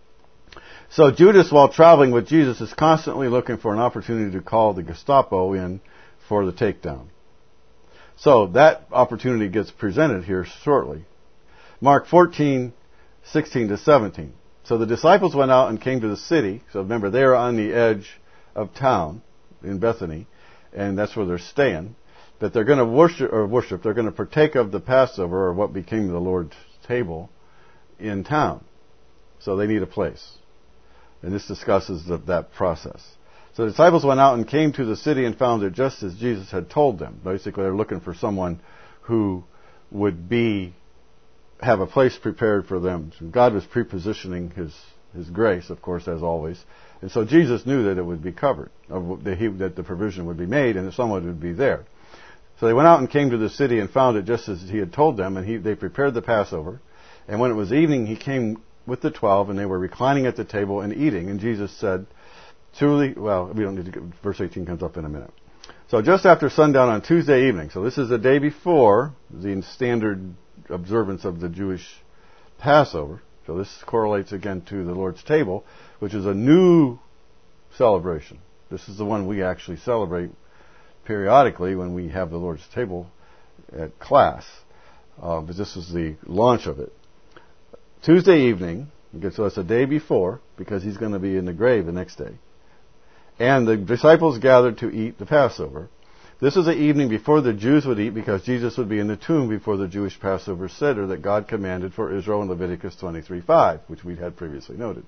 So Judas, while traveling with Jesus, is constantly looking for an opportunity to call the Gestapo in for the takedown. So that opportunity gets presented here shortly. Mark fourteen, sixteen to seventeen. So the disciples went out and came to the city. So remember, they are on the edge of town in Bethany, and that's where they're staying. That they're going to worship, or worship, they're going to partake of the Passover, or what became the Lord's table, in town. So they need a place. And this discusses the, that process. So the disciples went out and came to the city and found it just as Jesus had told them. Basically, they're looking for someone who would be have a place prepared for them. So God was prepositioning His His grace, of course, as always. And so Jesus knew that it would be covered, that, he, that the provision would be made, and that someone would be there. So they went out and came to the city and found it just as He had told them, and he, they prepared the Passover. And when it was evening, He came with the twelve, and they were reclining at the table and eating. And Jesus said, truly, well, we don't need to get, verse eighteen comes up in a minute. So just after sundown on Tuesday evening, so this is the day before the standard observance of the Jewish Passover. So this correlates again to the Lord's table, which is a new celebration. This is the one we actually celebrate periodically when we have the Lord's table at class. Uh, but this is the launch of it. Tuesday evening, so it's a day before, because He's going to be in the grave the next day. And the disciples gathered to eat the Passover. This is the evening before the Jews would eat, because Jesus would be in the tomb before the Jewish Passover Seder that God commanded for Israel in Leviticus twenty-three five, which we had previously noted.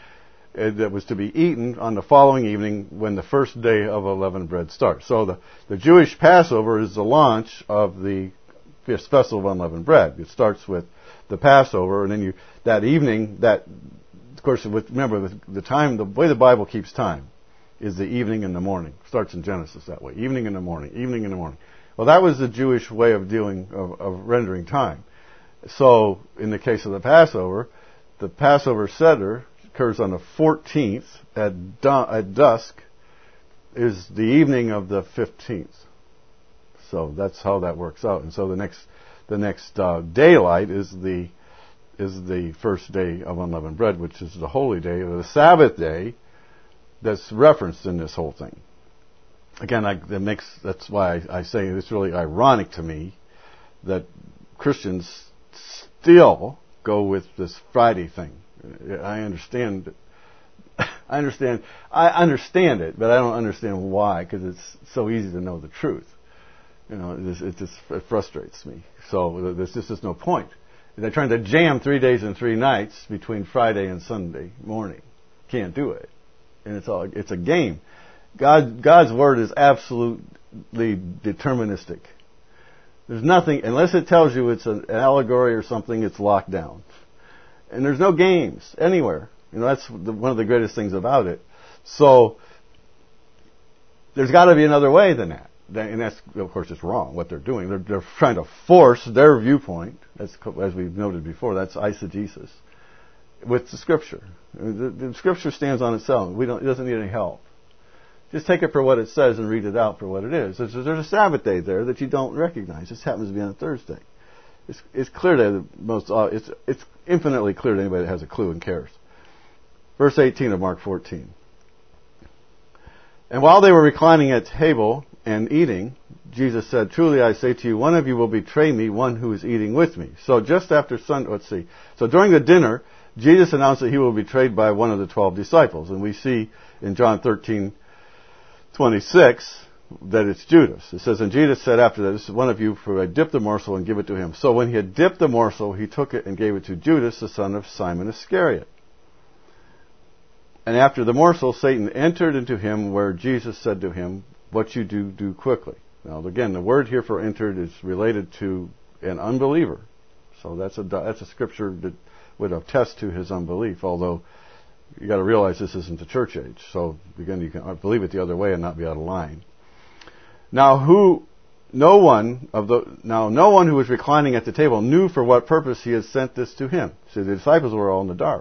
And that was to be eaten on the following evening when the first day of unleavened bread starts. So the, the Jewish Passover is the launch of the Festival of Unleavened Bread. It starts with the Passover, and then you that evening, that of course, with, remember the, the time, the way the Bible keeps time is the evening and the morning. It starts in Genesis that way, evening and the morning, evening and the morning. Well, that was the Jewish way of dealing of, of rendering time. So, in the case of the Passover, the Passover Seder occurs on the fourteenth at, du- at dusk. Is the evening of the fifteenth. So that's how that works out. And so the next the next uh, daylight is the is the first day of unleavened bread, which is the holy day, or the Sabbath day, that's referenced in this whole thing. Again, I, that makes that's why I, I say it's really ironic to me that Christians still go with this Friday thing. I understand. I understand. I understand it, but I don't understand why, because it's so easy to know the truth. You know, it just, it just it frustrates me. So there's just there's no point. They're trying to jam three days and three nights between Friday and Sunday morning. Can't do it, and it's all it's a game. God God's word is absolutely deterministic. There's nothing unless it tells you it's an allegory or something. It's locked down, and there's no games anywhere. You know, that's the, one of the greatest things about it. So there's got to be another way than that. And that's, of course, it's wrong what they're doing. They're, they're trying to force their viewpoint, as, as we've noted before. That's eisegesis with the Scripture. The, the Scripture stands on itself. We don't. It doesn't need any help. Just take it for what it says and read it out for what it is. There's, there's a Sabbath day there that you don't recognize. This happens to be on a Thursday. It's, it's clear to most. Uh, it's it's infinitely clear to anybody that has a clue and cares. Verse eighteen of Mark fourteen. And while they were reclining at table and eating, Jesus said, "Truly I say to you, one of you will betray me, one who is eating with me." So just after Sunday, let's see. So during the dinner, Jesus announced that He will be betrayed by one of the twelve disciples. And we see in John thirteen twenty-six that it's Judas. It says, and Jesus said after that, "This is one of you, for I dip the morsel and give it to him." So when He had dipped the morsel, He took it and gave it to Judas, the son of Simon Iscariot. And after the morsel, Satan entered into him, where Jesus said to him, "What you do, do quickly." Now, again, the word here for entered is related to an unbeliever. So that's a, that's a scripture that would attest to his unbelief, although you got to realize this isn't the church age. So again, you can believe it the other way and not be out of line. Now, who, no one of the, now no one who was reclining at the table knew for what purpose he had sent this to him. See, the disciples were all in the dark.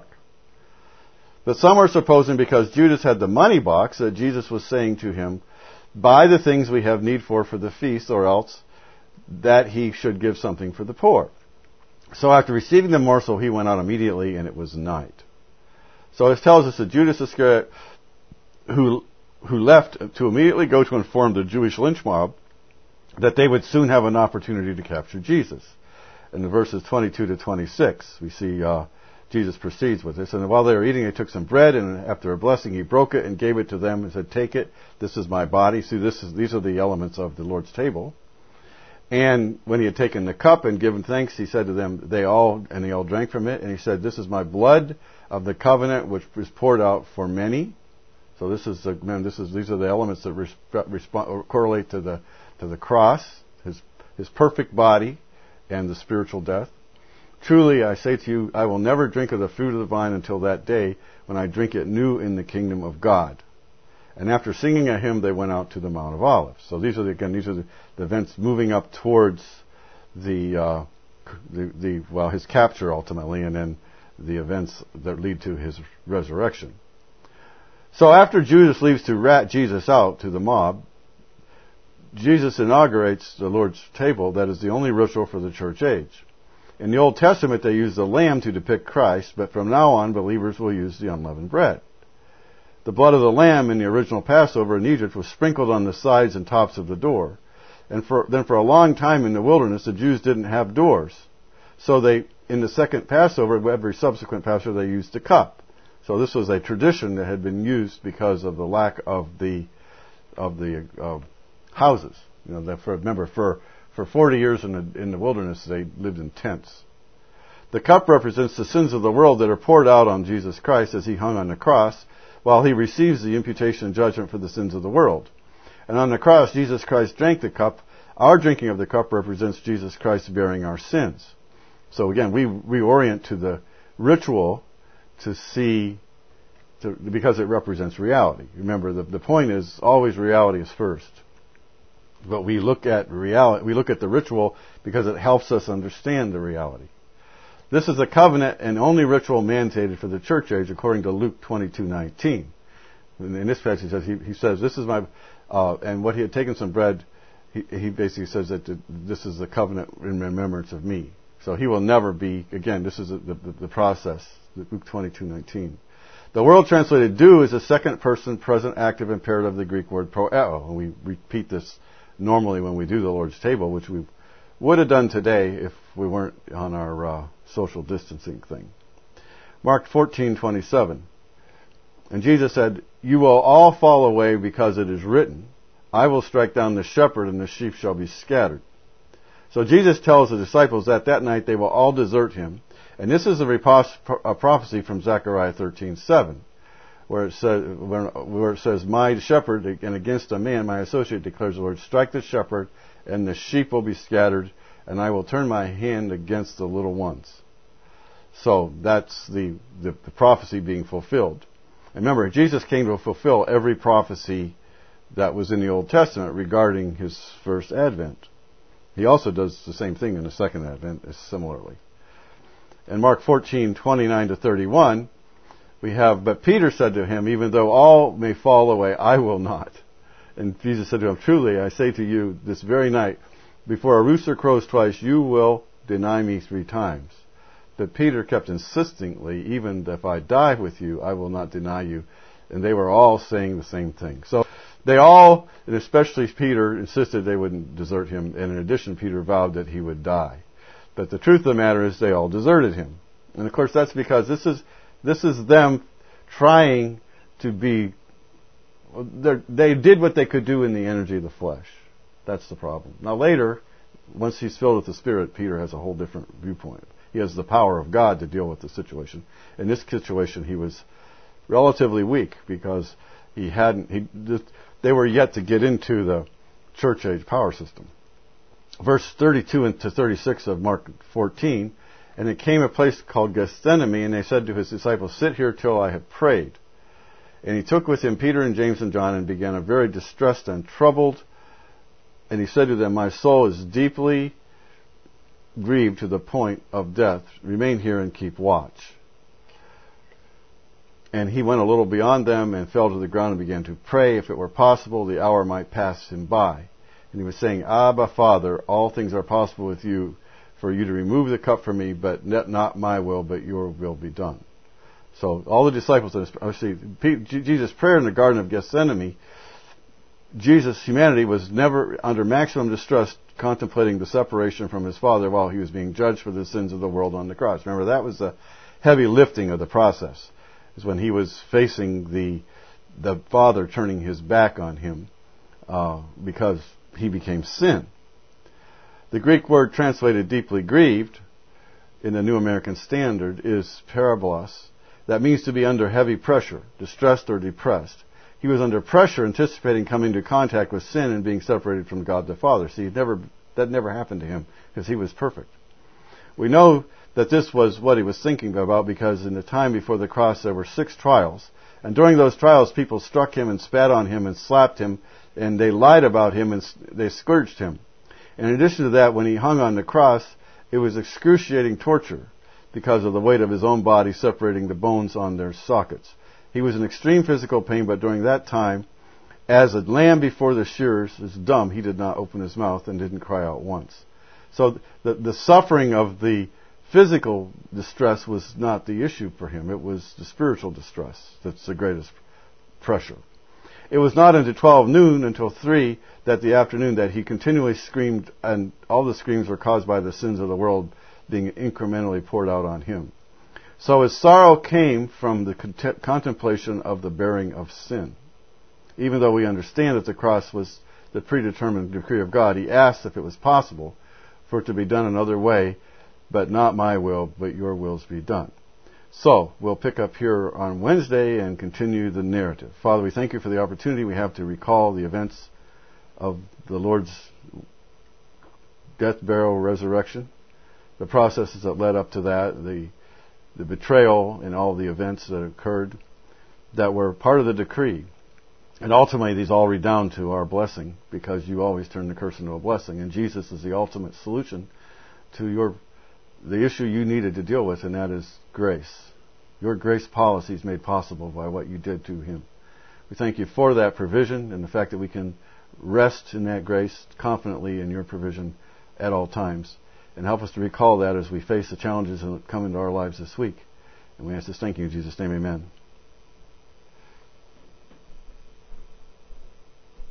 But some are supposing because Judas had the money box that Jesus was saying to him, buy the things we have need for for the feast, or else that he should give something for the poor. So after receiving the morsel, he went out immediately, and it was night. So it tells us that Judas Iscariot, who who left to immediately go to inform the Jewish lynch mob that they would soon have an opportunity to capture Jesus. In the verses twenty-two to twenty-six, we see uh, Jesus proceeds with this. And while they were eating, he took some bread, and after a blessing, he broke it and gave it to them and said, take it, this is my body. See, this is, these are the elements of the Lord's table. And when he had taken the cup and given thanks, he said to them, they all, and they all drank from it. And he said, this is my blood of the covenant, which was poured out for many. So this is, the, man, this is, these are the elements that resp- resp- correlate to the, to the cross, his, his perfect body, and the spiritual death. Truly, I say to you, I will never drink of the fruit of the vine until that day when I drink it new in the kingdom of God. And after singing a hymn, they went out to the Mount of Olives. So these are the, again, these are the, the events moving up towards the, uh, the, the, well, his capture ultimately, and then the events that lead to his resurrection. So after Judas leaves to rat Jesus out to the mob, Jesus inaugurates the Lord's table. That is the only ritual for the church age. In the Old Testament, they used the lamb to depict Christ, but from now on, believers will use the unleavened bread. The blood of the lamb in the original Passover in Egypt was sprinkled on the sides and tops of the door. And for, then for a long time in the wilderness, the Jews didn't have doors. So they, in the second Passover, every subsequent Passover, they used the cup. So this was a tradition that had been used because of the lack of the, of the uh, houses. You know, that for, remember, for For forty years in the, in the wilderness, they lived in tents. The cup represents the sins of the world that are poured out on Jesus Christ as he hung on the cross, while he receives the imputation and judgment for the sins of the world. And on the cross, Jesus Christ drank the cup. Our drinking of the cup represents Jesus Christ bearing our sins. So again, we reorient to the ritual to see, to, because it represents reality. Remember, the, the point is always reality is first. But we look at reality, we look at the ritual because it helps us understand the reality. This is a covenant and only ritual mandated for the church age, according to Luke twenty-two nineteen. In this passage, he says, he, he says "This is my," uh, and what he had taken some bread. He, he basically says that the, this is the covenant in remembrance of me. So he will never be. Again, this is the, the, the process. Luke twenty-two nineteen. The word translated "do" is a second person present active imperative of the Greek word proeo, and we repeat this normally when we do the Lord's table, which we would have done today if we weren't on our uh, social distancing thing. Mark fourteen twenty-seven. And Jesus said, you will all fall away because it is written, I will strike down the shepherd and the sheep shall be scattered. So Jesus tells the disciples that that night they will all desert him. And this is a, repos- a prophecy from Zechariah thirteen seven. Where it says, where it says, my shepherd, and against a man, my associate, declares the Lord, strike the shepherd, and the sheep will be scattered, and I will turn my hand against the little ones. So that's the, the, the prophecy being fulfilled. And remember, Jesus came to fulfill every prophecy that was in the Old Testament regarding his first advent. He also does the same thing in the second advent, similarly. In Mark fourteen twenty-nine to thirty-one, we have, but Peter said to him, even though all may fall away, I will not. And Jesus said to him, truly, I say to you, this very night, before a rooster crows twice, you will deny me three times. But Peter kept insistingly, even if I die with you, I will not deny you. And they were all saying the same thing. So they all, and especially Peter, insisted they wouldn't desert him. And in addition, Peter vowed that he would die. But the truth of the matter is they all deserted him. And of course, that's because this is This is them trying to be, they did what they could do in the energy of the flesh. That's the problem. Now later, once he's filled with the Spirit, Peter has a whole different viewpoint. He has the power of God to deal with the situation. In this situation, he was relatively weak because he hadn't, he, they were yet to get into the, church age power system. Verse thirty-two to thirty-six of Mark fourteen, and it came a place called Gethsemane, and they said to his disciples, sit here till I have prayed. And he took with him Peter and James and John and began a very distressed and troubled. And he said to them, my soul is deeply grieved to the point of death. Remain here and keep watch. And he went a little beyond them and fell to the ground and began to pray. If it were possible, the hour might pass him by. And he was saying, Abba, Father, all things are possible with you, for you to remove the cup from me, but not my will, but your will be done. So all the disciples, see, Jesus' prayer in the Garden of Gethsemane, Jesus' humanity was never under maximum distress contemplating the separation from his Father while he was being judged for the sins of the world on the cross. Remember, that was the heavy lifting of the process, is when he was facing the the Father turning his back on him uh, because he became sin. The Greek word translated deeply grieved in the New American Standard is parabolos. That means to be under heavy pressure, distressed or depressed. He was under pressure, anticipating coming into contact with sin and being separated from God the Father. See, never, that never happened to him because he was perfect. We know that this was what he was thinking about because in the time before the cross there were six trials. And during those trials people struck him and spat on him and slapped him and they lied about him and they scourged him. And in addition to that, when he hung on the cross, it was excruciating torture because of the weight of his own body separating the bones on their sockets. He was in extreme physical pain, but during that time, as a lamb before the shearers is dumb, he did not open his mouth and didn't cry out once. So the, the suffering of the physical distress was not the issue for him. It was the spiritual distress that's the greatest pressure. It was not until twelve noon, until three, that the afternoon, that he continually screamed, and all the screams were caused by the sins of the world being incrementally poured out on him. So his sorrow came from the cont- contemplation of the bearing of sin. Even though we understand that the cross was the predetermined decree of God, he asked if it was possible for it to be done another way, but not my will, but your wills be done. So, we'll pick up here on Wednesday and continue the narrative. Father, we thank you for the opportunity we have to recall the events of the Lord's death, burial, resurrection, the processes that led up to that, the the betrayal and all the events that occurred that were part of the decree. And ultimately, these all redound to our blessing, because you always turn the curse into a blessing. And Jesus is the ultimate solution to your the issue you needed to deal with, and that is grace. Your grace policy is made possible by what you did to him. We thank you for that provision and the fact that we can rest in that grace confidently in your provision at all times. And help us to recall that as we face the challenges that come into our lives this week. And we ask this thank you in Jesus' name, amen.